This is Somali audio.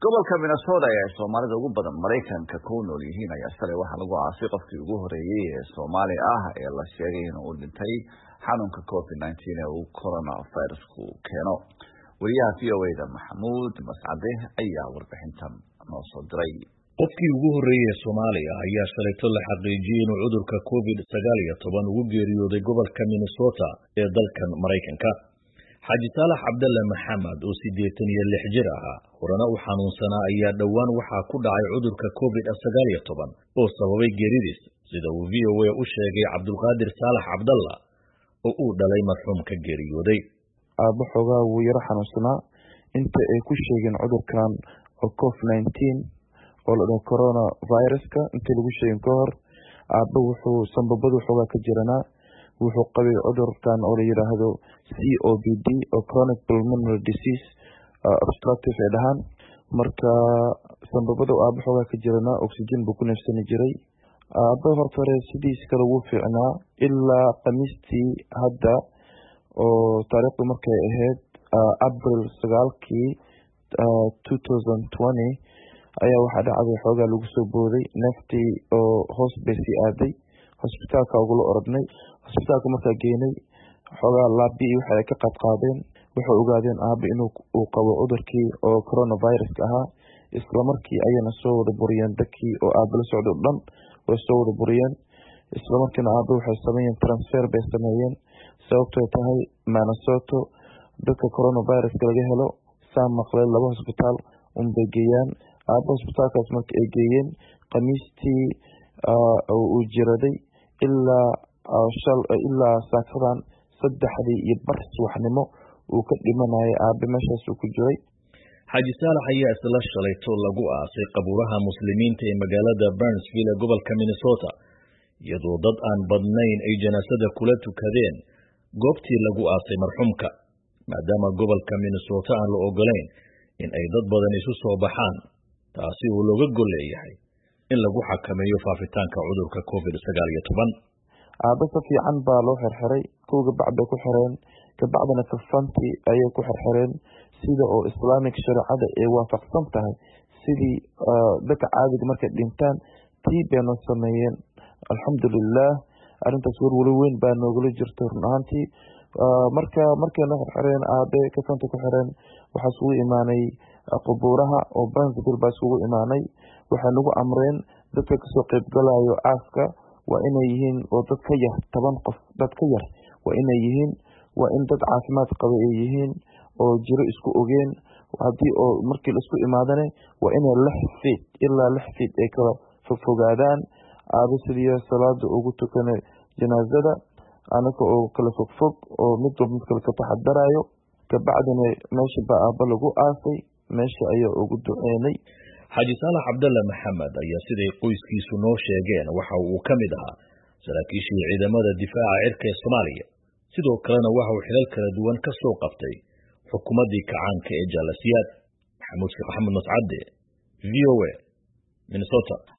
gobolka Minnesota ee Soomaalida ugu badan Mareykanka ku nool yihiin ayaa shalay waxa lagu aasay qofkii ugu horeeyay ee Soomaali ah ee la sheegay inuu dhintay xanuunka COVID-19 ee uu coronavirus-ku keeno. Wariyaha VOA-da Maxamuud Mascade ayaa warbixintan noo soo diray. qofkii ugu horeeyay ee Soomaaliya ayaa shalay la xaqiijiyay inuu cudurka COVID-19 ugu geeriyooday gobolka Minnesota ee dalkan Mareykanka. Xaaji Saalax Cabdalle Maxamed oo 86 jir ah horena u xanuunsanaa ayaa dhawaan waxaa ku dhacay cudurka COVID-19 oo sababay geeridiis sida uu VOA u sheegay Cabdulqaadir Saalax Cabdalla oo uu dhalay marxuumka geeriyooday. aabbo xogaa wuu yara xanuunsanaa inta ay ku sheegeen cudurkan oo COVID-19 oo la dhaho coronavirus-ka intii lagu sheegin ka hor aabbo wuxuu sanbabadu xogaa ka jiranaa wuxuu qabay cudurkan oo la yiraahdo COPD oo chronic pulmonary disease obstructive ay dhahaan marka sanbabadu aabbo xogaa ka jiranaa oxygen buu ku neefsani jiray. aabbo horta hore sidiis kale wuu fiicnaa ilaa khamiistii hadda oo taariikhdu markay ahayd April 9 2020 ayaa waxaa dhacday xoogaa lagu soo booday neeftii oo hoos bay sii aaday hospitaalka ugula orodnay hospitaalka markaa geynay xoogaa laabi iyo waxa ay ka qaadeen waxay ogaadeen aabbo inuu qabo cudurkii oo coronavirus ahaa isla markii ayayna soo wada buriyeen dadkii oo aabbo la socdo dhan way soo wada buriyeen isla markiina aabbo waxay sameeyeen transfer bay sameeyeen sababtoo tahay Minnesota dadka coronavirus laga helo saa maqlay laba hospitaal bay geeyaan aabbo hospitaalkaas markii ay geeyeen khamiistii uu jiraday ilaa saakadan 3:00 subaxnimo uu ka dhimanayay aabbo meeshaas uu ku jiray. Xaaji Saalax ayaa isla shalayto lagu aasay qabuuraha muslimiinta ee magaalada Burnsville ee gobolka Minnesota iyadoo dad aan badnayn ay janaasada kula tukadeen goobtii lagu aasay marxuumka maadaama gobolka Minnesota aan la ogolayn in ay dad badan isu soo baxaan taasi oo looga gol leeyahay in lagu xakameeyo faafitaanka cudurka COVID-19. aabbo si fiican baa loo xirxiray kooga bacda ku xireen ka bacdana kafanti ayay ku xirxireen sida oo Islamic shariicada ay waafaqsan tahay sidii dadka caadiga markay dhintaan tiibano sameeyeen alxamdulillah arintaas wali weyn baa noogula jirto run ahaantii markay noo xirxireen aabbe kafanta ku xireen waxaa isugu imaanay qubuuraha oo Burnsville baa isugu imaanay waxay nagu amreen dadka kasoo qaybgalayo aaska waa inay yihiin oo dad ka yar 10 qof dad ka yar waa inay yihiin waa in dad caafimaad qaba ay yihiin oo jiro isku ogeen hadii oo markii la isku imaadane waa inay 6 feet ilaa 6 feet ay kala fogaadaan aabbo sidii salaada ugu tukanay janaasada anaka oo kala fog oo mid kale ka taxadarayo ka bacdina meesha baa aabbo lagu aasay meesha ayaa ugu duceynay. Xaaji Saalax Cabdalle Maxamed ayaa siday qoyskiisu noo sheegeen waxa uu ka mid ahaa saraakiishii ciidamada difaaca cirka ee Soomaaliya sidoo kalena waxa uu xilal kala duwan ka soo qabtay xukuumadii kacaanka ee Jaalasiyaad. Maxamuud Mascade VOA Minnesota.